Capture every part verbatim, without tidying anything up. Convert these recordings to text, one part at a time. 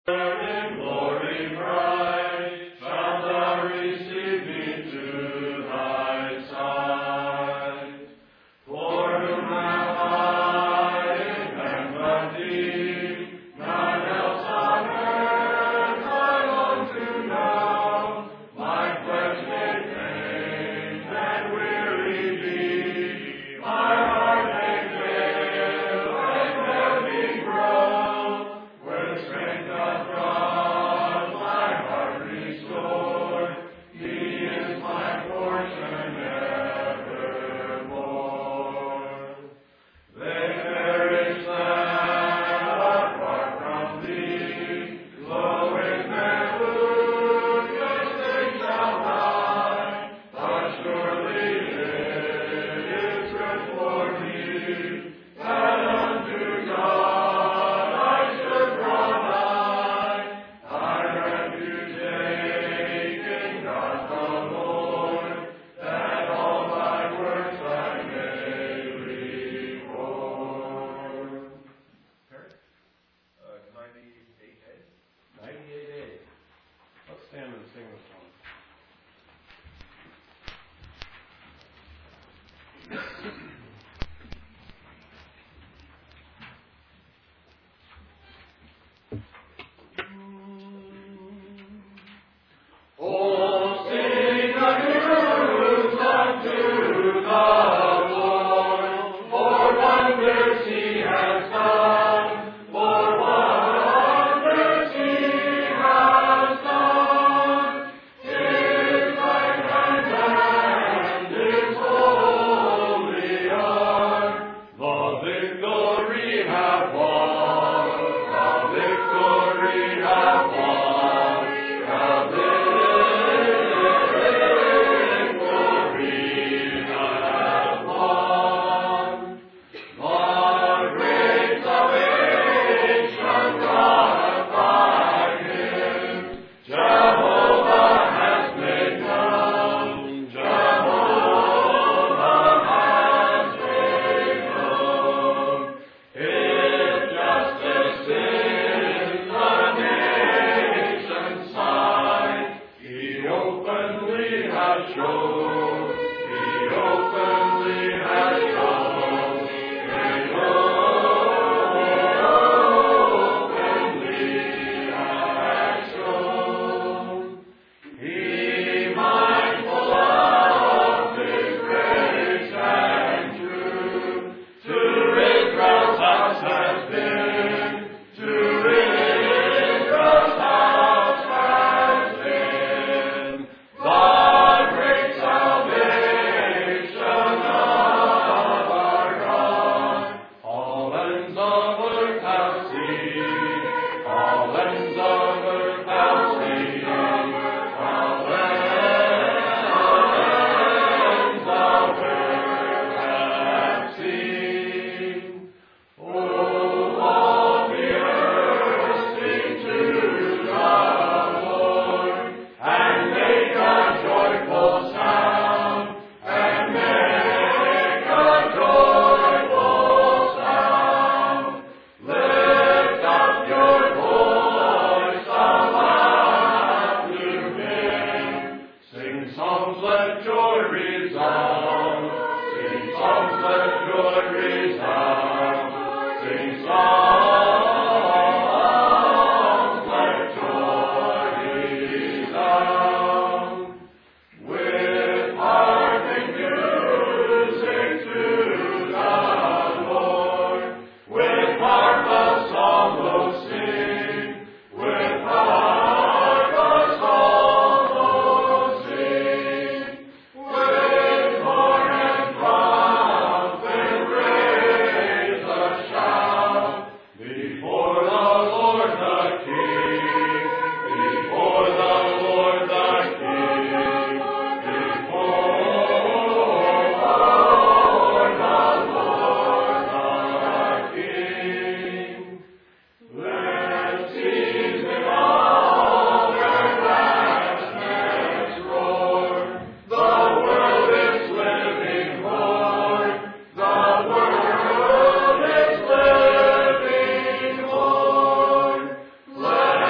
Let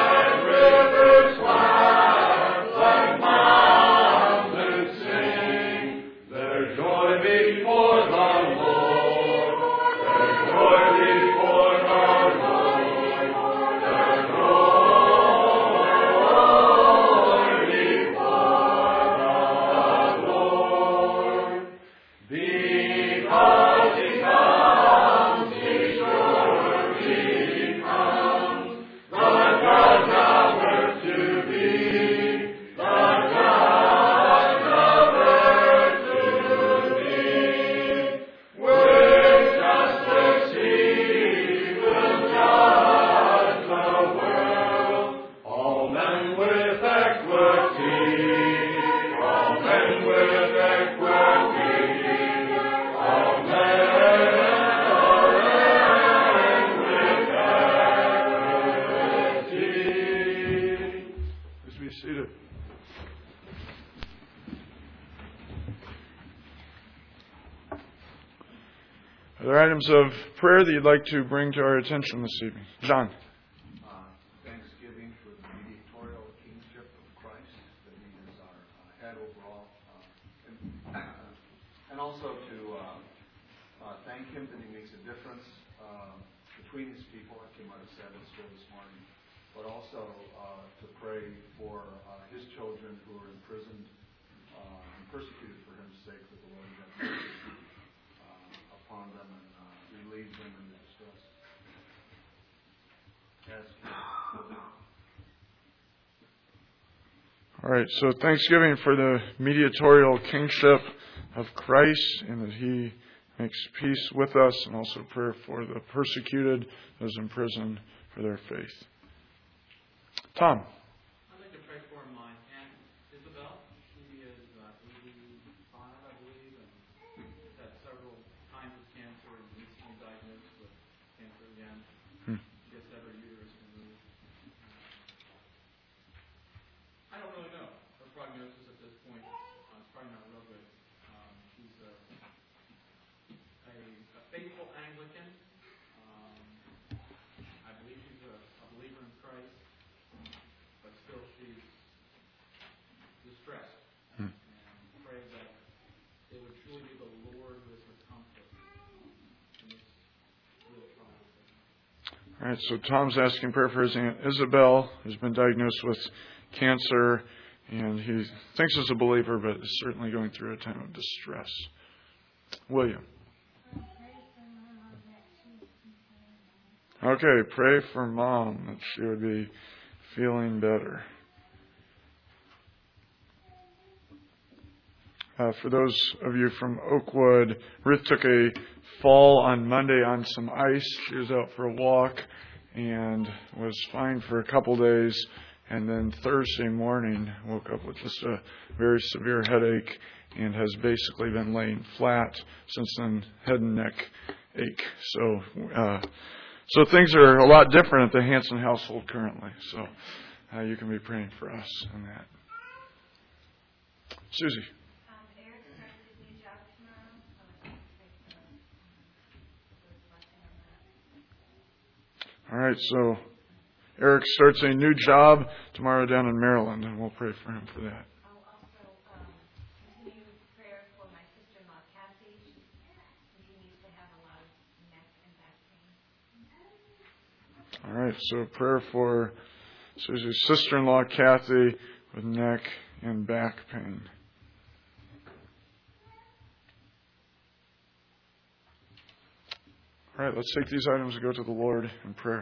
Are there items of prayer that you'd like to bring to our attention this evening? John. Uh, thanksgiving for the mediatorial kingship of Christ, that He is our uh, head overall. Uh, and, uh, and also to uh, uh, thank Him that He makes a difference uh, between His people, like He might have said in school this morning. But also uh, to pray for uh, His children who are imprisoned uh, and persecuted for His sake, that the Lord have mercy uh, upon them and uh, relieve them in their distress. Yes. All right, so thanksgiving for the mediatorial kingship of Christ and that He makes peace with us, and also prayer for the persecuted, those in prison for their faith. Tom. I'd like to pray for my Aunt Isabel. She is uh, eighty-five, I believe, and has had several times of cancer and recently diagnosed with cancer again. Hmm. She gets to have her uterus removed. I don't really know her prognosis at this point. Uh, it's probably not real good. Um, she's a, a, a faithful Anglican. Um, I believe she's a, a believer in Christ. But still, she's distressed. Hmm. And pray that it would truly be the Lord who is her comfort in this real trial. All right, so Tom's asking prayer for his Aunt Isabel, who's been diagnosed with cancer, and he thinks he's a believer, but is certainly going through a time of distress. William. Okay, pray for Mom that she would be feeling better. Uh, for those of you from Oakwood, Ruth took a fall on Monday on some ice. She was out for a walk and was fine for a couple days. And then Thursday morning woke up with just a very severe headache and has basically been laying flat since then, head and neck ache. So, uh, So things are a lot different at the Hanson household currently. So uh, you can be praying for us on that. Susie. Um, Eric started his new job tomorrow. So All right, so Eric starts a new job tomorrow down in Maryland, and we'll pray for him for that. I'll also um, continue prayer for my sister-in-law, Kathy. She continues to have a lot of neck and back pain. All right, so prayer for Susie's sister-in-law, Kathy, with neck and back pain. All right, let's take these items and go to the Lord in prayer.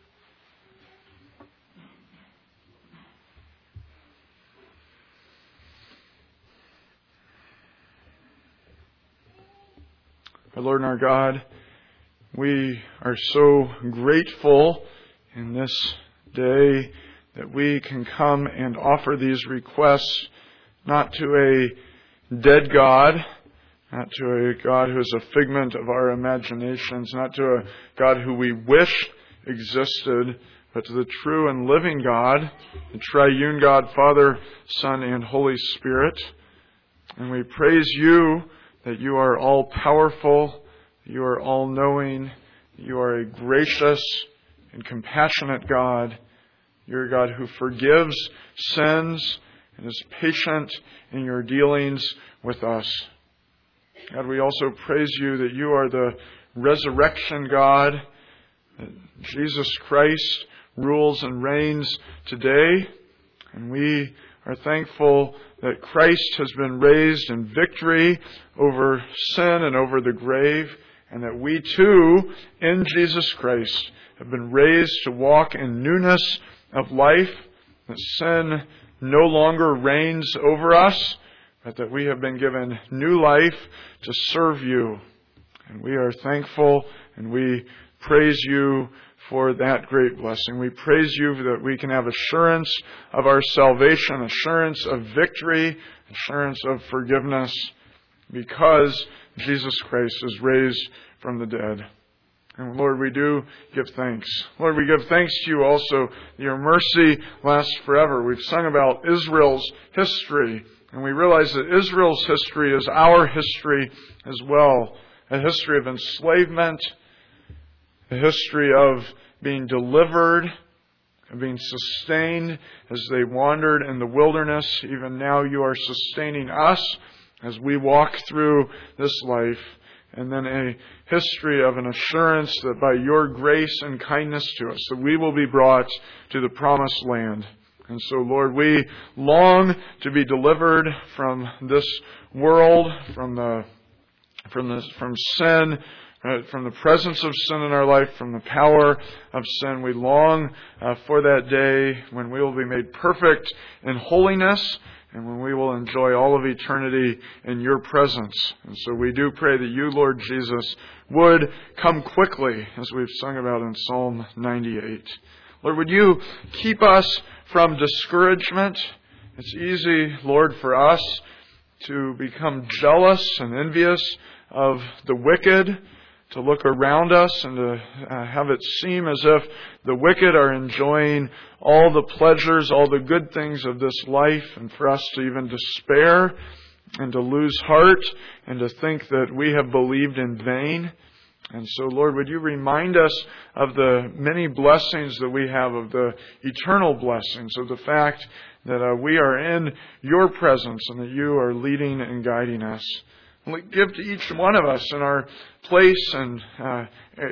Our Lord and our God, we are so grateful in this day that we can come and offer these requests not to a dead God, not to a God who is a figment of our imaginations, not to a God who we wish existed, but to the true and living God, the triune God, Father, Son, and Holy Spirit. And we praise you that you are all-powerful, you are all-knowing, you are a gracious and compassionate God. You're a God who forgives sins and is patient in your dealings with us. God, we also praise you that you are the resurrection God, that Jesus Christ rules and reigns today, and we are thankful that Christ has been raised in victory over sin and over the grave, and that we too, in Jesus Christ, have been raised to walk in newness of life, that sin no longer reigns over us, but that we have been given new life to serve you. And we are thankful and we praise you for that great blessing. We praise you that we can have assurance of our salvation, assurance of victory, assurance of forgiveness, because Jesus Christ is raised from the dead. And Lord, we do give thanks. Lord, we give thanks to you also that your mercy lasts forever. We've sung about Israel's history, and we realize that Israel's history is our history as well. a history of enslavement, a history of being delivered, of being sustained as they wandered in the wilderness. Even now you are sustaining us as we walk through this life. And then a history of an assurance that by your grace and kindness to us, that we will be brought to the promised land. And so, Lord, we long to be delivered from this world, from the from the from sin, uh, from the presence of sin in our life, from the power of sin. We long uh, for that day when we will be made perfect in holiness, and when we will enjoy all of eternity in your presence. And so we do pray that you, Lord Jesus, would come quickly, as we've sung about in Psalm ninety-eight. Lord, would you keep us from discouragement? It's easy, Lord, for us to become jealous and envious of the wicked, to look around us and to uh, have it seem as if the wicked are enjoying all the pleasures, all the good things of this life, and for us to even despair and to lose heart and to think that we have believed in vain. And so, Lord, would you remind us of the many blessings that we have, of the eternal blessings, of the fact that uh, we are in your presence and that you are leading and guiding us. Give to each one of us in our place and uh,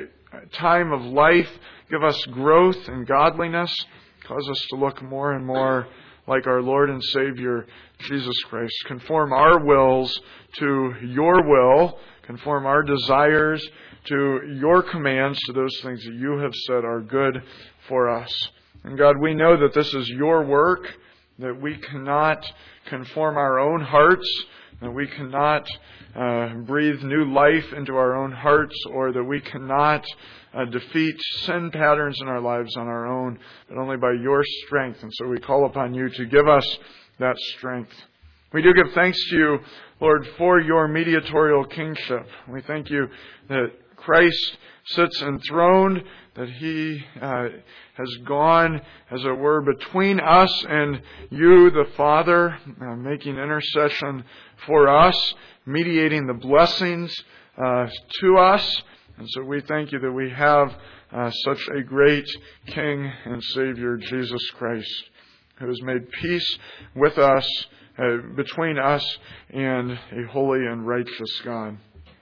time of life. Give us growth and godliness. Cause us to look more and more like our Lord and Savior, Jesus Christ. Conform our wills to your will. Conform our desires to your commands, to those things that you have said are good for us. And God, we know that this is your work, that we cannot conform our own hearts, that we cannot uh, breathe new life into our own hearts, or that we cannot uh, defeat sin patterns in our lives on our own, but only by your strength. And so we call upon you to give us that strength. We do give thanks to you, Lord, for your mediatorial kingship. We thank you that Christ sits enthroned, that He uh, has gone, as it were, between us and you, the Father, uh, making intercession for us, mediating the blessings uh, to us. And so we thank you that we have uh, such a great King and Savior, Jesus Christ, who has made peace with us, uh, between us and a holy and righteous God.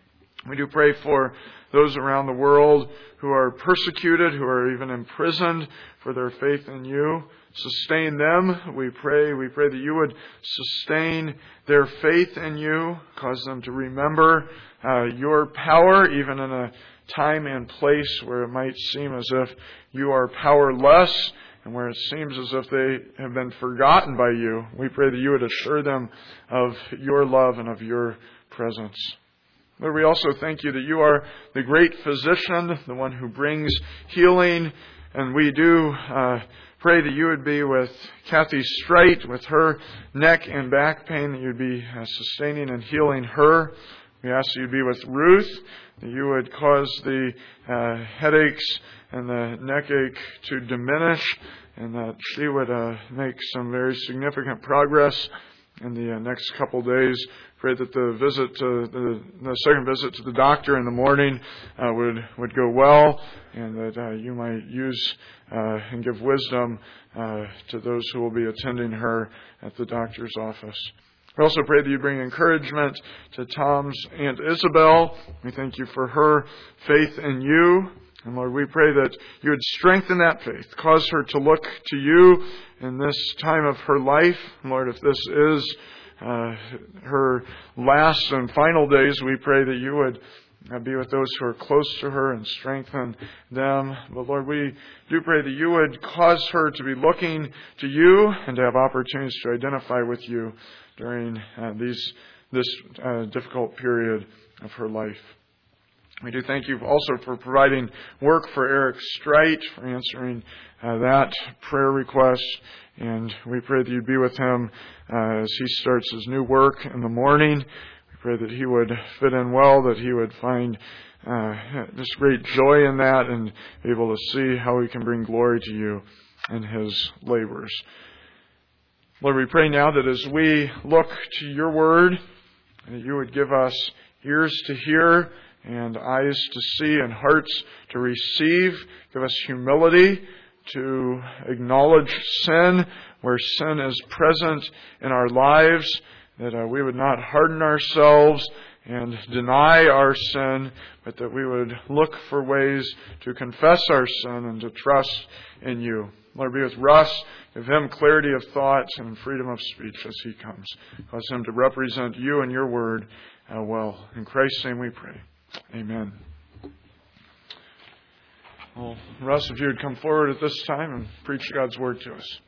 We do pray for those around the world who are persecuted, who are even imprisoned for their faith in you. Sustain them, we pray. We pray that you would sustain their faith in you, cause them to remember uh, your power, even in a time and place where it might seem as if you are powerless and where it seems as if they have been forgotten by you. We pray that you would assure them of your love and of your presence. Lord, we also thank you that you are the great physician, the one who brings healing. And we do uh, pray that you would be with Kathy Straight, with her neck and back pain, that you'd be uh, sustaining and healing her. We ask that you'd be with Ruth, that you would cause the uh, headaches and the neck ache to diminish, and that she would uh, make some very significant progress in the uh, next couple days. Pray that the visit to the, the second visit to the doctor in the morning uh, would would go well, and that uh, you might use uh, and give wisdom uh, to those who will be attending her at the doctor's office. We also pray that you bring encouragement to Tom's Aunt Isabel. We thank you for her faith in you. And Lord, we pray that you would strengthen that faith. Cause her to look to you in this time of her life. Lord, if this is uh, her last and final days, we pray that you would uh, be with those who are close to her and strengthen them. But Lord, we do pray that you would cause her to be looking to you and to have opportunities to identify with you during uh, these this uh, difficult period of her life. We do thank you also for providing work for Eric Strite, for answering uh, that prayer request. And we pray that you'd be with him uh, as he starts his new work in the morning. We pray that he would fit in well, that he would find uh, just great joy in that and be able to see how he can bring glory to you in his labors. Lord, we pray now that as we look to your word, that you would give us ears to hear and eyes to see and hearts to receive. Give us humility to acknowledge sin where sin is present in our lives, that uh, we would not harden ourselves and deny our sin, but that we would look for ways to confess our sin and to trust in You. Lord, be with Russ. Give him clarity of thought and freedom of speech as he comes. Cause him to represent You and Your Word uh, well. In Christ's name we pray. Amen. Well, Russ, if you would come forward at this time and preach God's Word to us.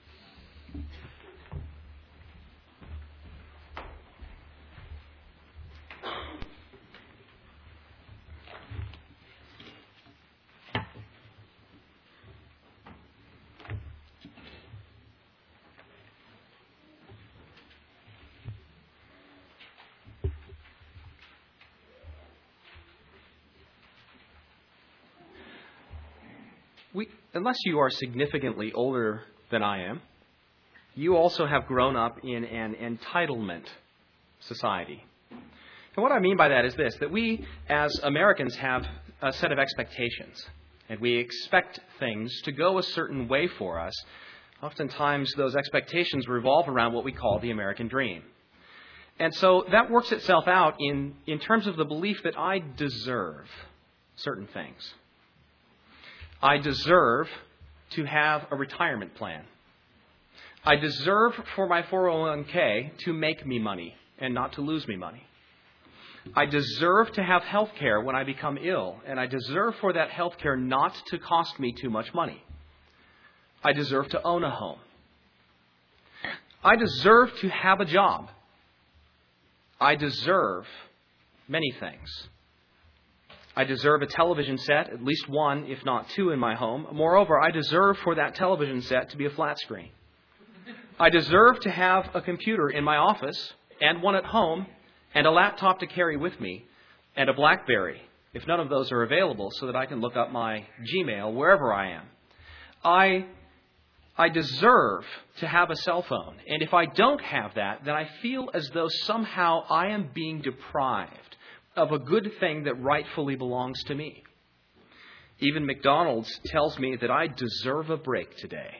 We, unless you are significantly older than I am, you also have grown up in an entitlement society. And what I mean by that is this, that we as Americans have a set of expectations, and we expect things to go a certain way for us. Oftentimes those expectations revolve around what we call the American dream. And so that works itself out in, in terms of the belief that I deserve certain things. I deserve to have a retirement plan. I deserve for my four oh one k to make me money and not to lose me money. I deserve to have health care when I become ill, and I deserve for that health care not to cost me too much money. I deserve to own a home. I deserve to have a job. I deserve many things. I deserve a television set, at least one, if not two, in my home. Moreover, I deserve for that television set to be a flat screen. I deserve to have a computer in my office and one at home and a laptop to carry with me and a BlackBerry, if none of those are available, so that I can look up my Gmail wherever I am. I, I deserve to have a cell phone. And if I don't have that, then I feel as though somehow I am being deprived of a good thing that rightfully belongs to me. Even McDonald's tells me that I deserve a break today.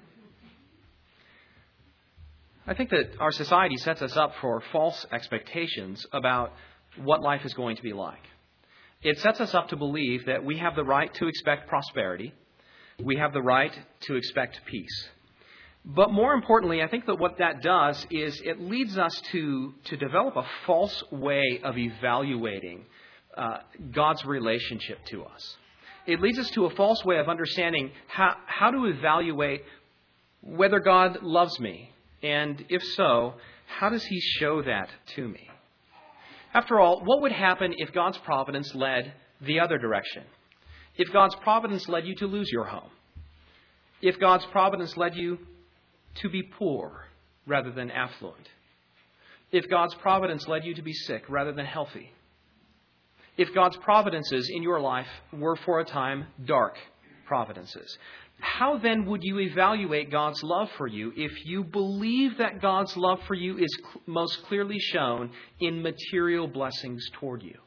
I think that our society sets us up for false expectations about what life is going to be like. It sets us up to believe that we have the right to expect prosperity. We have the right to expect peace. But more importantly, I think that what that does is it leads us to, to develop a false way of evaluating uh, God's relationship to us. It leads us to a false way of understanding how, how to evaluate whether God loves me. And if so, how does He show that to me? After all, what would happen if God's providence led the other direction? If God's providence led you to lose your home? If God's providence led you to be poor rather than affluent? If God's providence led you to be sick rather than healthy? If God's providences in your life were for a time dark providences, how then would you evaluate God's love for you if you believe that God's love for you is cl- most clearly shown in material blessings toward you?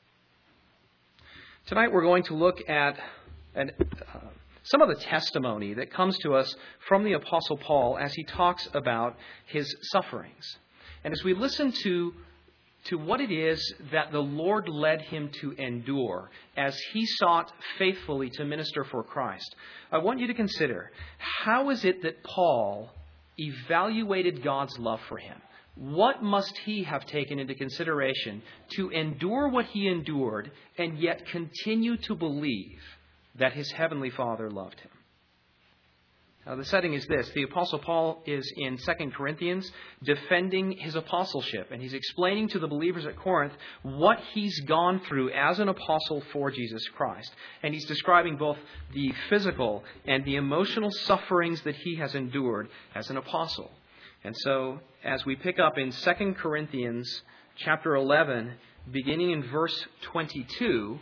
Tonight we're going to look at an, uh, some of the testimony that comes to us from the Apostle Paul as he talks about his sufferings. And as we listen to to what it is that the Lord led him to endure as he sought faithfully to minister for Christ, I want you to consider, how is it that Paul evaluated God's love for him? What must he have taken into consideration to endure what he endured and yet continue to believe that his heavenly Father loved him? Now, the setting is this. The Apostle Paul is in Second Corinthians defending his apostleship, and he's explaining to the believers at Corinth what he's gone through as an apostle for Jesus Christ. And he's describing both the physical and the emotional sufferings that he has endured as an apostle. And so, as we pick up in Second Corinthians chapter eleven, beginning in verse twenty-two,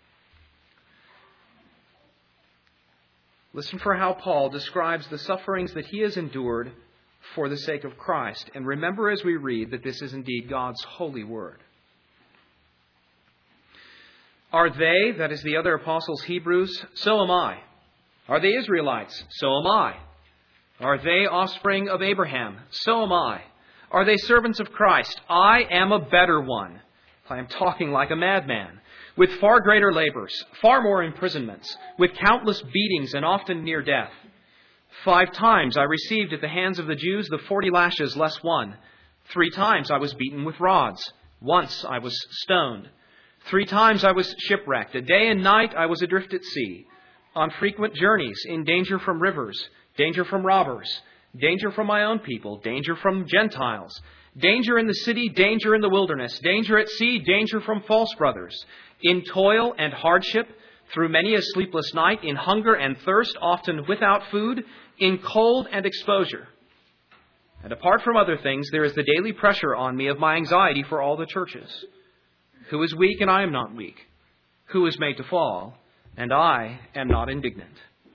listen for how Paul describes the sufferings that he has endured for the sake of Christ. And remember as we read that this is indeed God's holy word. Are they, that is the other apostles, Hebrews? So am I. Are they Israelites? So am I. Are they offspring of Abraham? So am I. Are they servants of Christ? I am a better one. I am talking like a madman, with far greater labors, far more imprisonments, with countless beatings and often near death. Five times I received at the hands of the Jews the forty lashes less one. Three times I was beaten with rods. Once I was stoned. Three times I was shipwrecked. A day and night I was adrift at sea, on frequent journeys, in danger from rivers, danger from robbers, danger from my own people, danger from Gentiles, danger in the city, danger in the wilderness, danger at sea, danger from false brothers, in toil and hardship, through many a sleepless night, in hunger and thirst, often without food, in cold and exposure. And apart from other things, there is the daily pressure on me of my anxiety for all the churches. Who is weak and I am not weak? Who is made to fall and I am not indignant?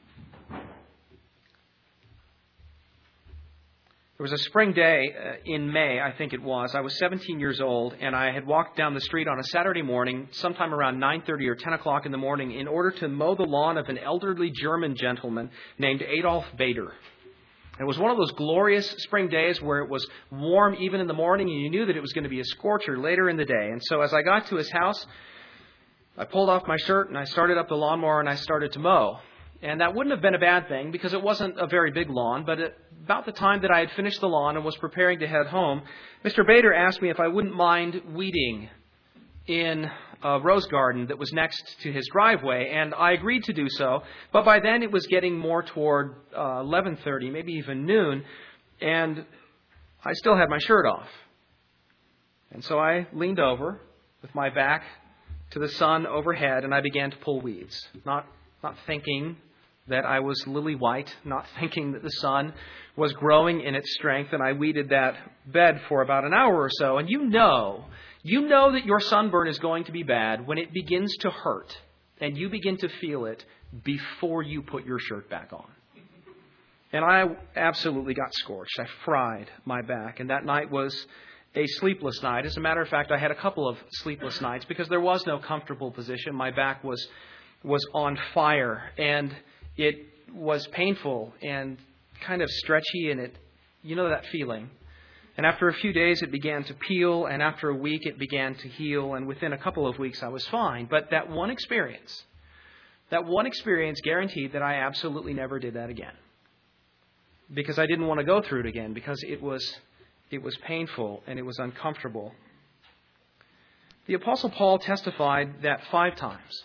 There was a spring day uh, in May, I think it was. I was seventeen years old, and I had walked down the street on a Saturday morning, sometime around nine thirty or ten o'clock in the morning, in order to mow the lawn of an elderly German gentleman named Adolf Bader. It was one of those glorious spring days where it was warm even in the morning, and you knew that it was going to be a scorcher later in the day. And so as I got to his house, I pulled off my shirt, and I started up the lawnmower, and I started to mow. And that wouldn't have been a bad thing because it wasn't a very big lawn. But at about the time that I had finished the lawn and was preparing to head home, Mister Bader asked me if I wouldn't mind weeding in a rose garden that was next to his driveway. And I agreed to do so. But by then it was getting more toward uh, eleven thirty, maybe even noon. And I still had my shirt off. And so I leaned over with my back to the sun overhead and I began to pull weeds. Not, not thinking that I was lily white, not thinking that the sun was growing in its strength, and I weeded that bed for about an hour or so. And you know, you know that your sunburn is going to be bad when it begins to hurt, and you begin to feel it before you put your shirt back on. And I absolutely got scorched. I fried my back, and that night was a sleepless night. As a matter of fact, I had a couple of sleepless nights because there was no comfortable position. My back was was on fire, and it was painful and kind of stretchy, and it, you know that feeling. And after a few days, it began to peel, and after a week, it began to heal, and within a couple of weeks, I was fine. But that one experience, that one experience guaranteed that I absolutely never did that again. Because I didn't want to go through it again, because it was, it was painful and it was uncomfortable. The Apostle Paul testified that five times,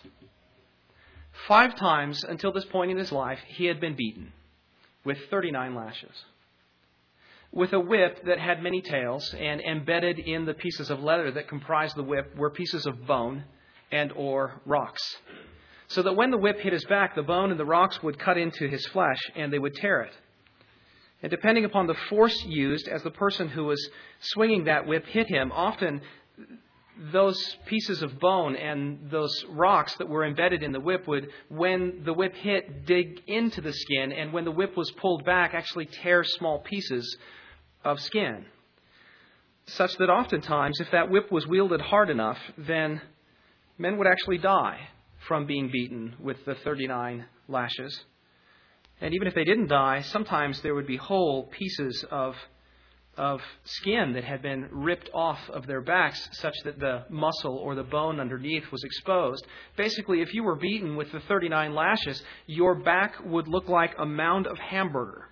Five times until this point in his life, he had been beaten with thirty-nine lashes, with a whip that had many tails, and embedded in the pieces of leather that comprised the whip were pieces of bone and or rocks. So that when the whip hit his back, the bone and the rocks would cut into his flesh and they would tear it. And depending upon the force used, as the person who was swinging that whip hit him, often those pieces of bone and those rocks that were embedded in the whip would, when the whip hit, dig into the skin, and when the whip was pulled back, actually tear small pieces of skin. Such that oftentimes, if that whip was wielded hard enough, then men would actually die from being beaten with the thirty-nine lashes. And even if they didn't die, sometimes there would be whole pieces of of skin that had been ripped off of their backs such that the muscle or the bone underneath was exposed. Basically, if you were beaten with the thirty-nine lashes, your back would look like a mound of hamburger.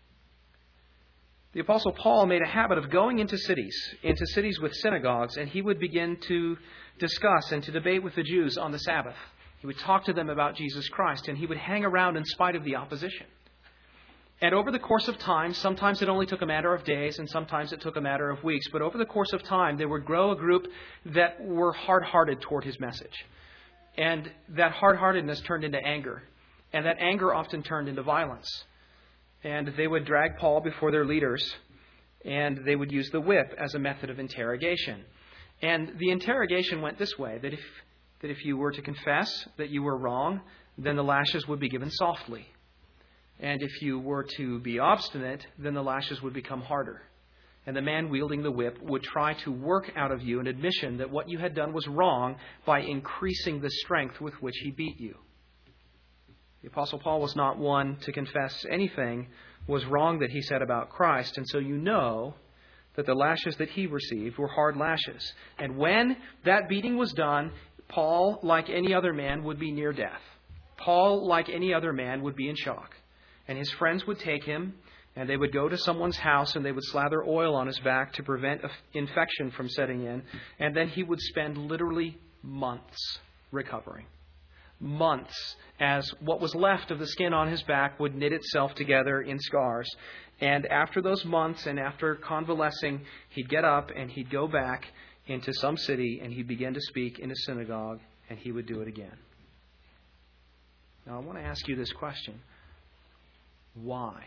The Apostle Paul made a habit of going into cities, into cities with synagogues, and he would begin to discuss and to debate with the Jews on the Sabbath. He would talk to them about Jesus Christ, and he would hang around in spite of the opposition. And over the course of time, sometimes it only took a matter of days and sometimes it took a matter of weeks. But over the course of time, there would grow a group that were hard-hearted toward his message. And that hard-heartedness turned into anger. And that anger often turned into violence. And they would drag Paul before their leaders. And they would use the whip as a method of interrogation. And the interrogation went this way, that if, that if you were to confess that you were wrong, then the lashes would be given softly. And if you were to be obstinate, then the lashes would become harder. And the man wielding the whip would try to work out of you an admission that what you had done was wrong by increasing the strength with which he beat you. The Apostle Paul was not one to confess anything was wrong that he said about Christ. And so you know that the lashes that he received were hard lashes. And when that beating was done, Paul, like any other man, would be near death. Paul, like any other man, would be in shock. And his friends would take him, and they would go to someone's house and they would slather oil on his back to prevent infection from setting in. And then he would spend literally months recovering. Months as what was left of the skin on his back would knit itself together in scars. And after those months and after convalescing, he'd get up and he'd go back into some city and he'd begin to speak in a synagogue, and he would do it again. Now I want to ask you this question. Why?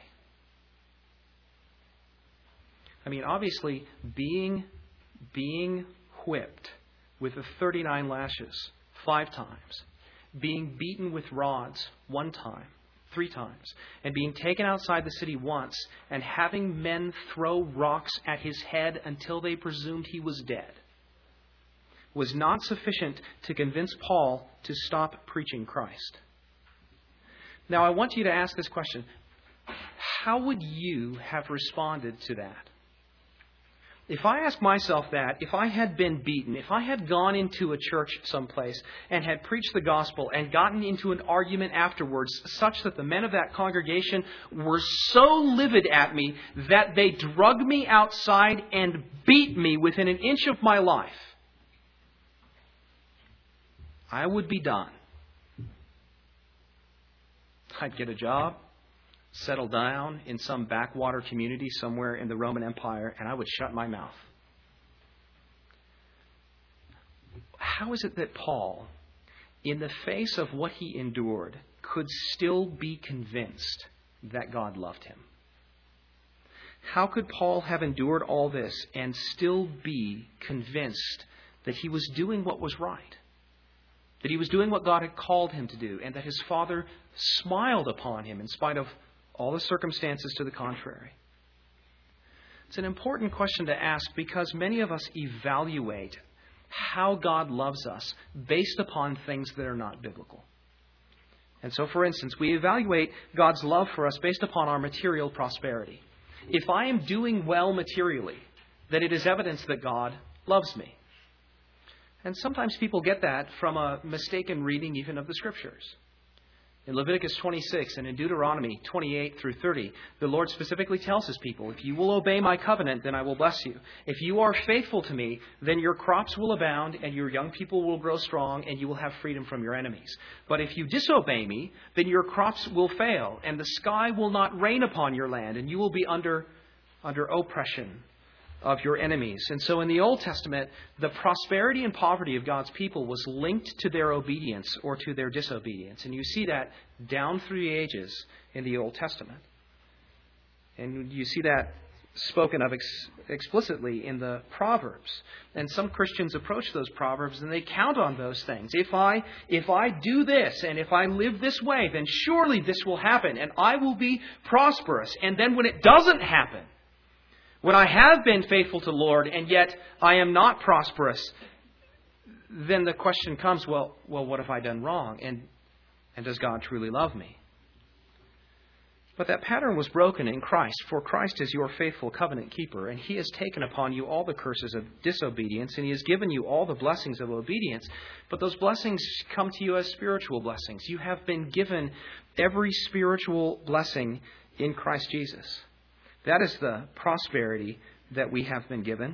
I mean, obviously, being, being whipped with the thirty-nine lashes five times, being beaten with rods one time, three times, and being taken outside the city once, and having men throw rocks at his head until they presumed he was dead, was not sufficient to convince Paul to stop preaching Christ. Now, I want you to ask this question. How would you have responded to that? If I ask myself that, if I had been beaten, if I had gone into a church someplace and had preached the gospel and gotten into an argument afterwards such that the men of that congregation were so livid at me that they drug me outside and beat me within an inch of my life, I would be done. I'd get a job, settle down in some backwater community somewhere in the Roman Empire, and I would shut my mouth. How is it that Paul, in the face of what he endured, could still be convinced that God loved him? How could Paul have endured all this and still be convinced that he was doing what was right? That he was doing what God had called him to do, and that his Father smiled upon him in spite of all the circumstances to the contrary? It's an important question to ask because many of us evaluate how God loves us based upon things that are not biblical. And so, for instance, we evaluate God's love for us based upon our material prosperity. If I am doing well materially, then it is evidence that God loves me. And sometimes people get that from a mistaken reading even of the Scriptures. In Leviticus twenty-six and in Deuteronomy twenty-eight through thirty, the Lord specifically tells His people, if you will obey my covenant, then I will bless you. If you are faithful to me, then your crops will abound and your young people will grow strong and you will have freedom from your enemies. But if you disobey me, then your crops will fail and the sky will not rain upon your land and you will be under, under oppression of your enemies. And so in the Old Testament, the prosperity and poverty of God's people was linked to their obedience or to their disobedience. And you see that down through the ages in the Old Testament. And you see that spoken of ex- explicitly in the Proverbs. And some Christians approach those Proverbs and they count on those things. If I, if I do this and if I live this way, then surely this will happen and I will be prosperous. And then when it doesn't happen, when I have been faithful to the Lord and yet I am not prosperous, then the question comes, well, well, what have I done wrong? And, and does God truly love me? But that pattern was broken in Christ, for Christ is your faithful covenant keeper, and He has taken upon you all the curses of disobedience, and He has given you all the blessings of obedience. But those blessings come to you as spiritual blessings. You have been given every spiritual blessing in Christ Jesus. That is the prosperity that we have been given.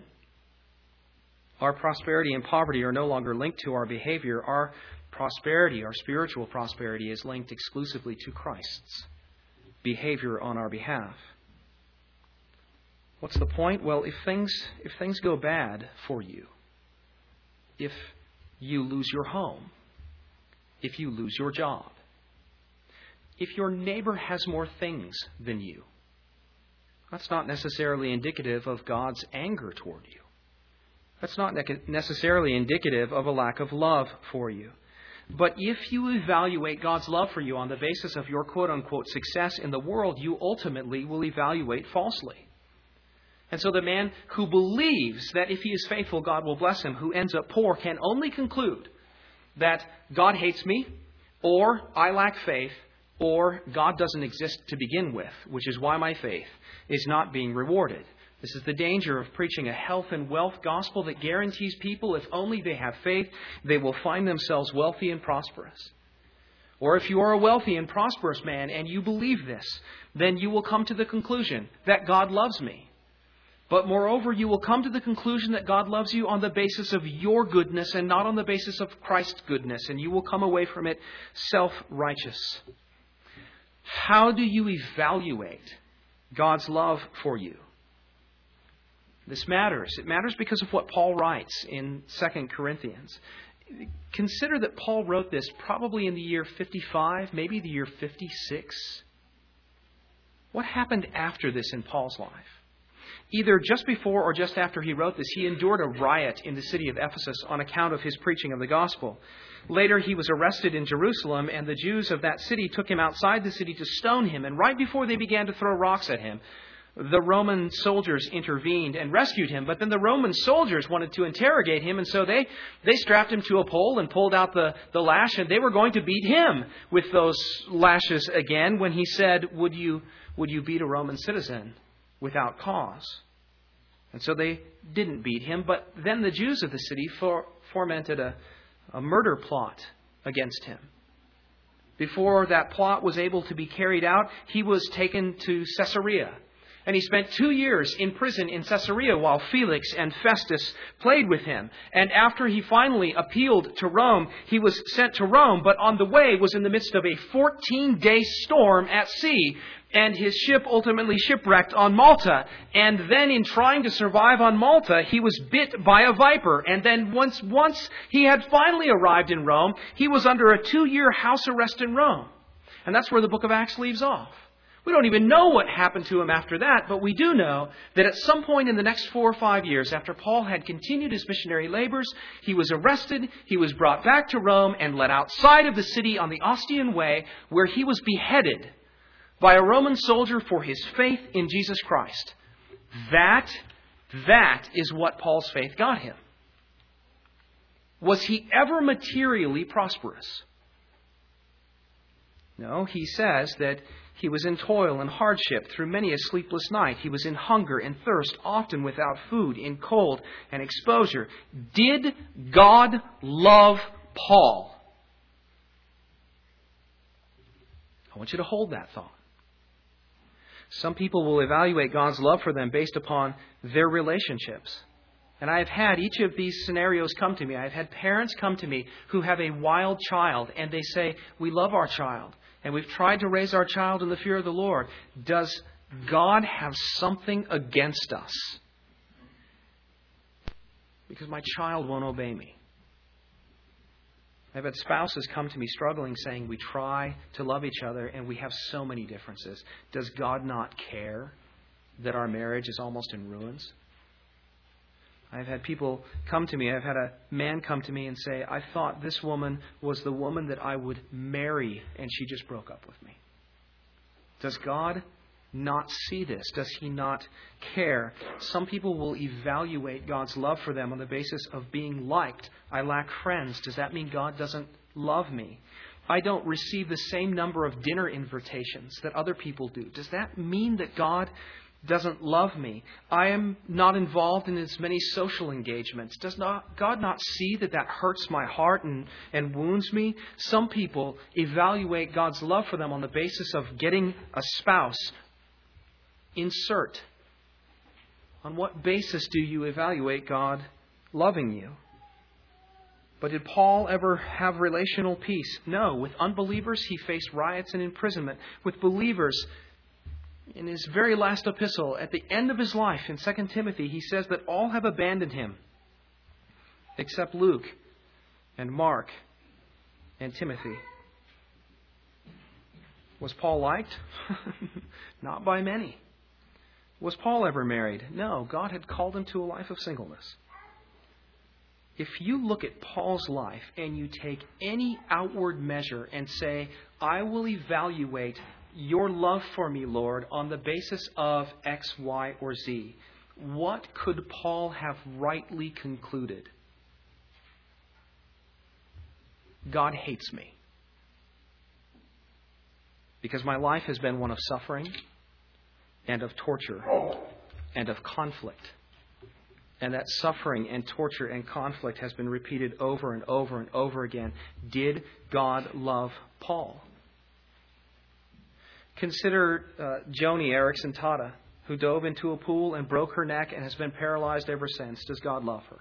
Our prosperity and poverty are no longer linked to our behavior. Our prosperity, our spiritual prosperity, is linked exclusively to Christ's behavior on our behalf. What's the point? Well, if things if things go bad for you, if you lose your home, if you lose your job, if your neighbor has more things than you, that's not necessarily indicative of God's anger toward you. That's not necessarily indicative of a lack of love for you. But if you evaluate God's love for you on the basis of your quote-unquote success in the world, you ultimately will evaluate falsely. And so the man who believes that if he is faithful, God will bless him, who ends up poor, can only conclude that God hates me, or I lack faith, or God doesn't exist to begin with, which is why my faith is not being rewarded. This is the danger of preaching a health and wealth gospel that guarantees people if only they have faith, they will find themselves wealthy and prosperous. Or if you are a wealthy and prosperous man and you believe this, then you will come to the conclusion that God loves me. But moreover, you will come to the conclusion that God loves you on the basis of your goodness and not on the basis of Christ's goodness. And you will come away from it self-righteous. How do you evaluate God's love for you? This matters. It matters because of what Paul writes in Second Corinthians. Consider that Paul wrote this probably in the year fifty-five, maybe the year fifty-six. What happened after this in Paul's life? Either just before or just after he wrote this, he endured a riot in the city of Ephesus on account of his preaching of the gospel. Later, he was arrested in Jerusalem, and the Jews of that city took him outside the city to stone him. And right before they began to throw rocks at him, the Roman soldiers intervened and rescued him. But then the Roman soldiers wanted to interrogate him, and so they, they strapped him to a pole and pulled out the, the lash, and they were going to beat him with those lashes again when he said, would you, would you beat a Roman citizen without cause? And so they didn't beat him, but then the Jews of the city for, fomented a, a murder plot against him. Before that plot was able to be carried out, he was taken to Caesarea. And he spent two years in prison in Caesarea while Felix and Festus played with him. And after he finally appealed to Rome, he was sent to Rome, but on the way was in the midst of a fourteen-day storm at sea. And his ship ultimately shipwrecked on Malta. And then in trying to survive on Malta, he was bit by a viper. And then once, once he had finally arrived in Rome, he was under a two-year house arrest in Rome. And that's where the book of Acts leaves off. We don't even know what happened to him after that, but we do know that at some point in the next four or five years, after Paul had continued his missionary labors, he was arrested, he was brought back to Rome and led outside of the city on the Ostian Way, where he was beheaded by a Roman soldier for his faith in Jesus Christ. That, that is what Paul's faith got him. Was he ever materially prosperous? No, he says that he was in toil and hardship through many a sleepless night. He was in hunger and thirst, often without food, in cold and exposure. Did God love Paul? I want you to hold that thought. Some people will evaluate God's love for them based upon their relationships. And I have had each of these scenarios come to me. I've had parents come to me who have a wild child, and they say, we love our child, and we've tried to raise our child in the fear of the Lord. Does God have something against us? Because my child won't obey me. I've had spouses come to me struggling, saying, we try to love each other, and we have so many differences. Does God not care that our marriage is almost in ruins? I've had people come to me. I've had a man come to me and say, I thought this woman was the woman that I would marry, and she just broke up with me. Does God not see this? Does He not care? Some people will evaluate God's love for them on the basis of being liked. I lack friends. Does that mean God doesn't love me? I don't receive the same number of dinner invitations that other people do. Does that mean that God doesn't love me? I am not involved in as many social engagements. Does not God not see that that hurts my heart and, and wounds me? Some people evaluate God's love for them on the basis of getting a spouse. Insert. On what basis do you evaluate God loving you? But did Paul ever have relational peace? No. With unbelievers, he faced riots and imprisonment. With believers, in his very last epistle, at the end of his life, in Second Timothy, he says that all have abandoned him, except Luke and Mark and Timothy. Was Paul liked? Not by many. Was Paul ever married? No, God had called him to a life of singleness. If you look at Paul's life and you take any outward measure and say, I will evaluate your love for me, Lord, on the basis of X, Y, or Z, what could Paul have rightly concluded? God hates me. Because my life has been one of suffering and of torture and of conflict. And that suffering and torture and conflict has been repeated over and over and over again. Did God love Paul? Consider uh, Joni Eareckson Tada, who dove into a pool and broke her neck and has been paralyzed ever since. Does God love her?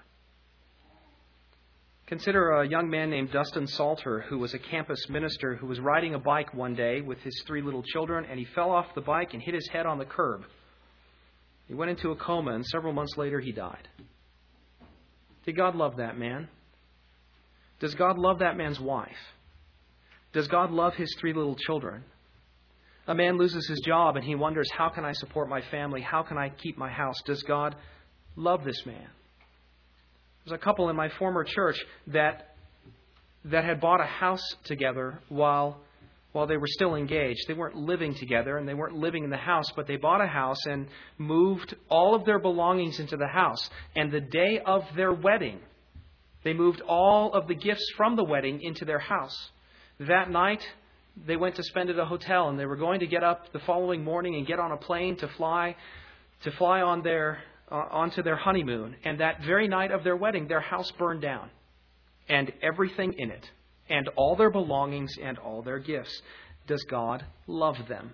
Consider a young man named Dustin Salter, who was a campus minister who was riding a bike one day with his three little children, and he fell off the bike and hit his head on the curb. He went into a coma, and several months later he died. Did God love that man? Does God love that man's wife? Does God love his three little children? A man loses his job and he wonders, how can I support my family? How can I keep my house? Does God love this man? There's a couple in my former church that that had bought a house together while while they were still engaged. They weren't living together and they weren't living in the house, but they bought a house and moved all of their belongings into the house. And the day of their wedding, they moved all of the gifts from the wedding into their house. That night, they went to spend at a hotel, and they were going to get up the following morning and get on a plane to fly to fly on their uh, onto their honeymoon. And that very night of their wedding, their house burned down, and everything in it, and all their belongings and all their gifts. Does God love them?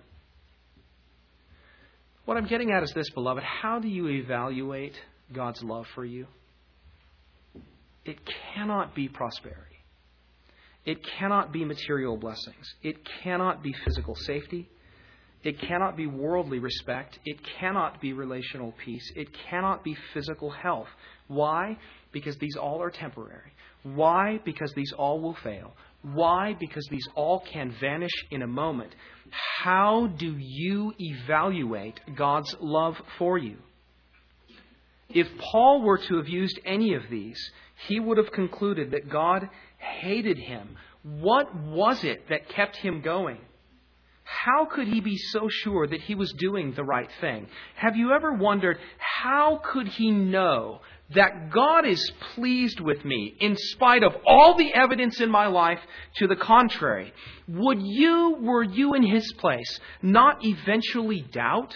What I'm getting at is this, beloved. How do you evaluate God's love for you? It cannot be prosperity. It cannot be material blessings. It cannot be physical safety. It cannot be worldly respect. It cannot be relational peace. It cannot be physical health. Why? Because these all are temporary. Why? Because these all will fail. Why? Because these all can vanish in a moment. How do you evaluate God's love for you? If Paul were to have used any of these, he would have concluded that God hated him. What was it that kept him going? How could he be so sure that he was doing the right thing? Have you ever wondered, how could he know that God is pleased with me in spite of all the evidence in my life to the contrary? Would you, were you in his place, not eventually doubt?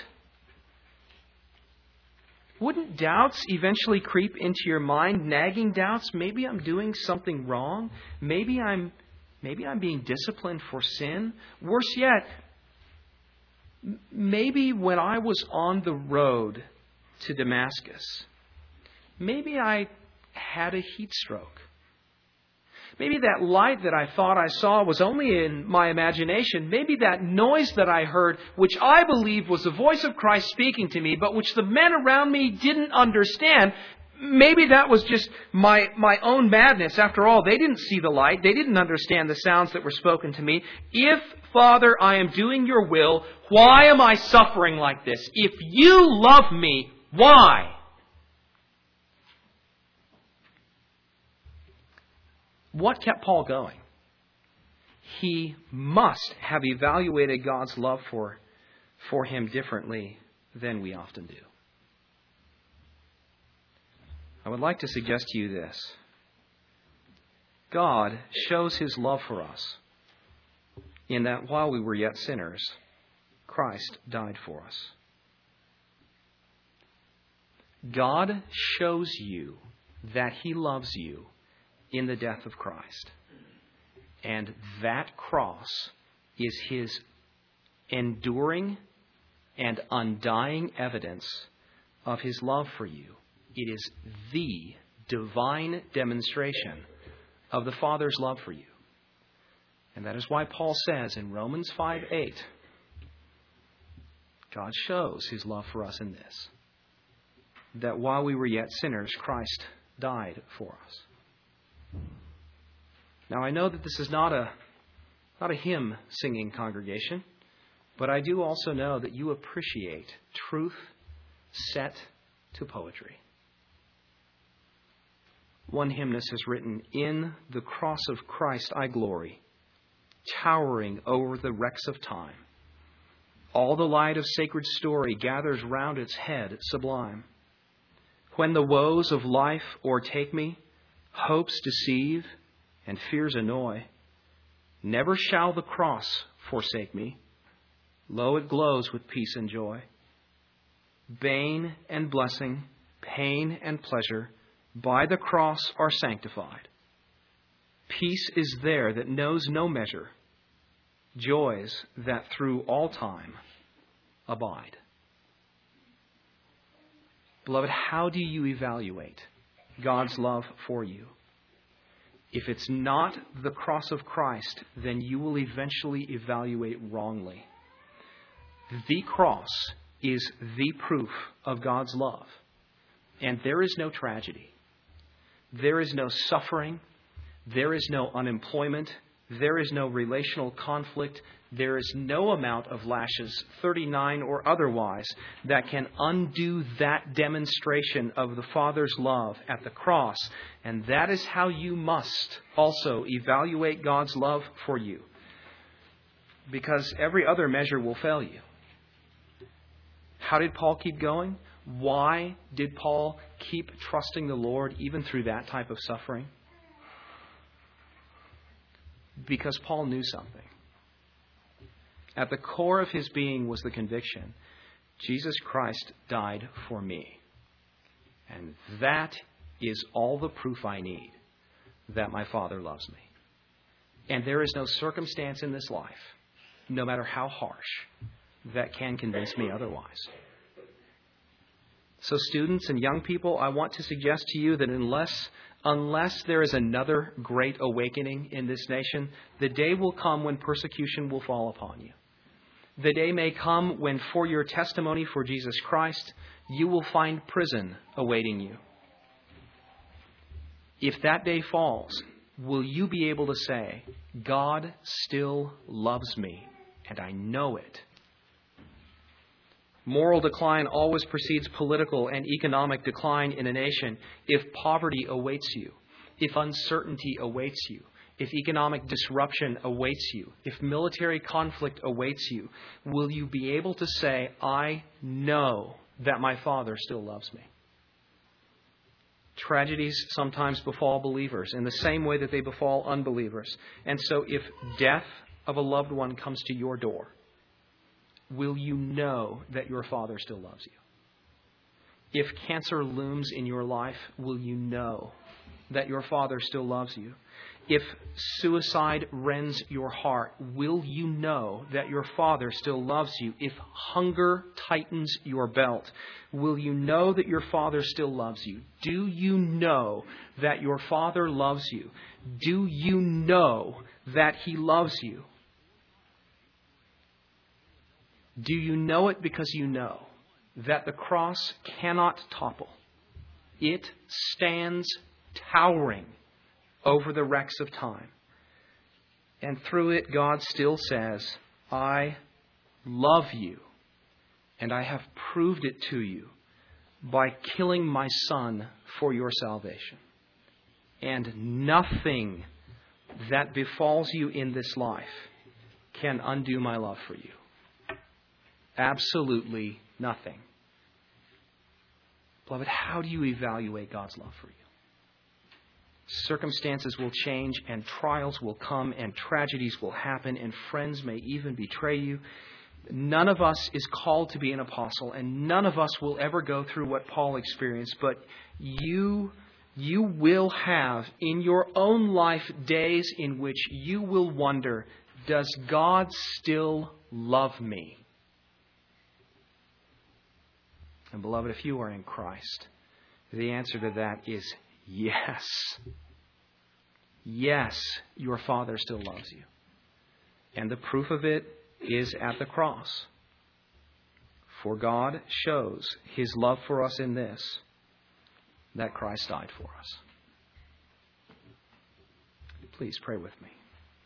Wouldn't doubts eventually creep into your mind? Nagging doubts? Maybe I'm doing something wrong. Maybe I'm, maybe I'm being disciplined for sin. Worse yet, maybe when I was on the road to Damascus, maybe I had a heat stroke. Maybe that light that I thought I saw was only in my imagination. Maybe that noise that I heard, which I believed was the voice of Christ speaking to me, but which the men around me didn't understand, maybe that was just my, my own madness. After all, they didn't see the light. They didn't understand the sounds that were spoken to me. If, Father, I am doing your will, why am I suffering like this? If you love me, why? What kept Paul going? He must have evaluated God's love for, for him differently than we often do. I would like to suggest to you this. God shows his love for us in that while we were yet sinners, Christ died for us. God shows you that he loves you in the death of Christ. And that cross is his enduring and undying evidence of his love for you. It is the divine demonstration of the Father's love for you. And that is why Paul says in Romans five eight, God shows his love for us in this, that while we were yet sinners, Christ died for us. Now, I know that this is not a not a hymn singing congregation, but I do also know that you appreciate truth set to poetry. One hymnist has written, "In the cross of Christ I glory, towering over the wrecks of time. All the light of sacred story gathers round its head sublime. When the woes of life o'ertake me, hopes deceive and fears annoy, never shall the cross forsake me. Lo, it glows with peace and joy. Bane and blessing, pain and pleasure, by the cross are sanctified. Peace is there that knows no measure, joys that through all time abide. Beloved, how do you evaluate God's love for you? If it's not the cross of Christ, then you will eventually evaluate wrongly. The cross is the proof of God's love. And there is no tragedy. There is no suffering. There is no unemployment. There is no relational conflict. There is no amount of lashes, thirty-nine or otherwise, that can undo that demonstration of the Father's love at the cross. And that is how you must also evaluate God's love for you. Because every other measure will fail you. How did Paul keep going? Why did Paul keep trusting the Lord even through that type of suffering? Because Paul knew something. At the core of his being was the conviction, Jesus Christ died for me. And that is all the proof I need that my Father loves me. And there is no circumstance in this life, no matter how harsh, that can convince me otherwise. So students and young people, I want to suggest to you that unless unless there is another great awakening in this nation, the day will come when persecution will fall upon you. The day may come when for your testimony for Jesus Christ, you will find prison awaiting you. If that day falls, will you be able to say, God still loves me, and I know it? Moral decline always precedes political and economic decline in a nation. If poverty awaits you, if uncertainty awaits you, if economic disruption awaits you, if military conflict awaits you, will you be able to say, I know that my Father still loves me? Tragedies sometimes befall believers in the same way that they befall unbelievers. And so if death of a loved one comes to your door, will you know that your Father still loves you? If cancer looms in your life, will you know that your Father still loves you? If suicide rends your heart, will you know that your Father still loves you? If hunger tightens your belt, will you know that your Father still loves you? Do you know that your Father loves you? Do you know that He loves you? Do you know it because you know that the cross cannot topple? It stands towering over the wrecks of time. And through it, God still says, I love you, and I have proved it to you by killing my Son for your salvation. And nothing that befalls you in this life can undo my love for you. Absolutely nothing. Beloved, how do you evaluate God's love for you? Circumstances will change, and trials will come, and tragedies will happen, and friends may even betray you. None of us is called to be an apostle, and none of us will ever go through what Paul experienced, but you, you will have in your own life days in which you will wonder, does God still love me? And beloved, if you are in Christ, the answer to that is yes. Yes, your Father still loves you. And the proof of it is at the cross. For God shows His love for us in this, that Christ died for us. Please pray with me.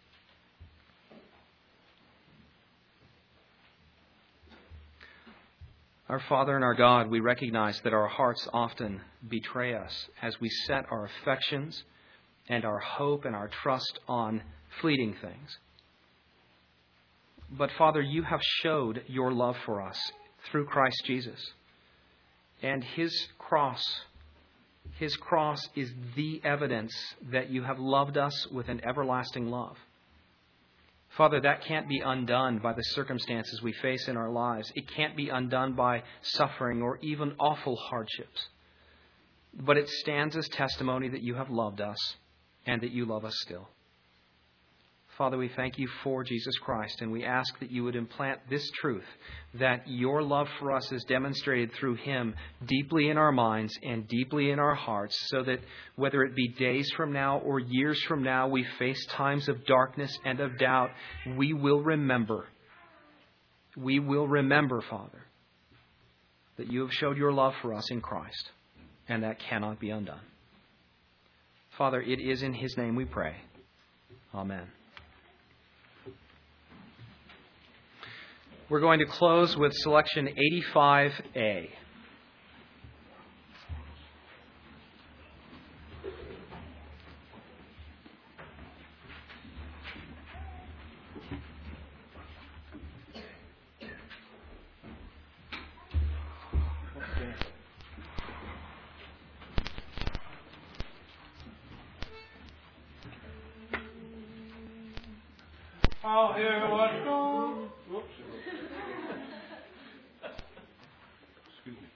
Our Father and our God, we recognize that our hearts often betray us as we set our affections and our hope and our trust on fleeting things. But Father, you have showed your love for us through Christ Jesus. And His cross His cross is the evidence that you have loved us with an everlasting love. Father, that can't be undone by the circumstances we face in our lives. It can't be undone by suffering or even awful hardships. But it stands as testimony that you have loved us and that you love us still. Father, we thank you for Jesus Christ, and we ask that you would implant this truth, that your love for us is demonstrated through Him deeply in our minds and deeply in our hearts, so that whether it be days from now or years from now, we face times of darkness and of doubt, we will remember. We will remember, Father, that you have showed your love for us in Christ, and that cannot be undone. Father, it is in His name we pray. Amen. We're going to close with selection eighty-five A. I'll hear what goes. Whoops. Excuse me.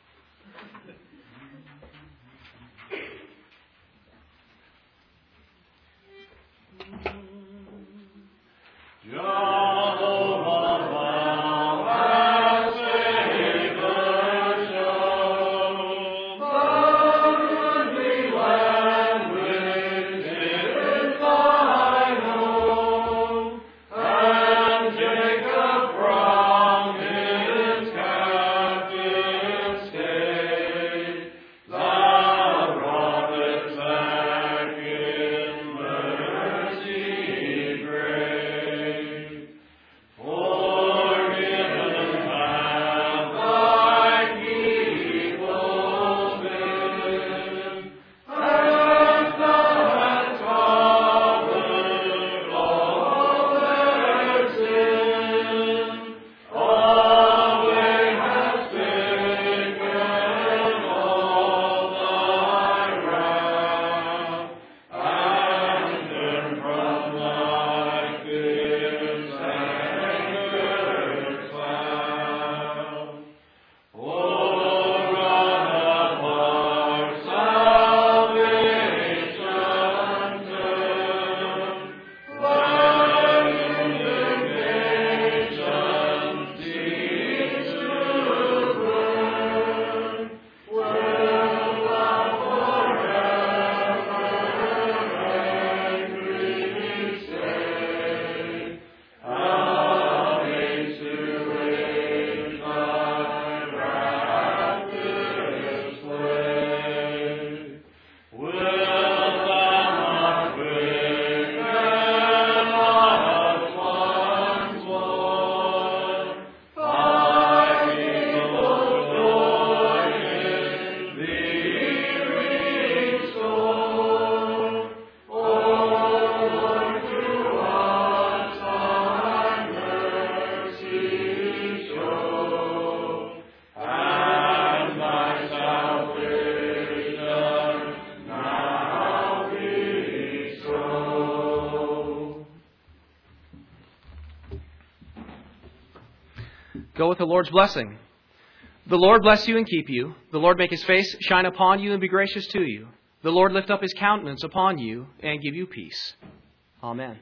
Go with the Lord's blessing. The Lord bless you and keep you. The Lord make His face shine upon you and be gracious to you. The Lord lift up His countenance upon you and give you peace. Amen.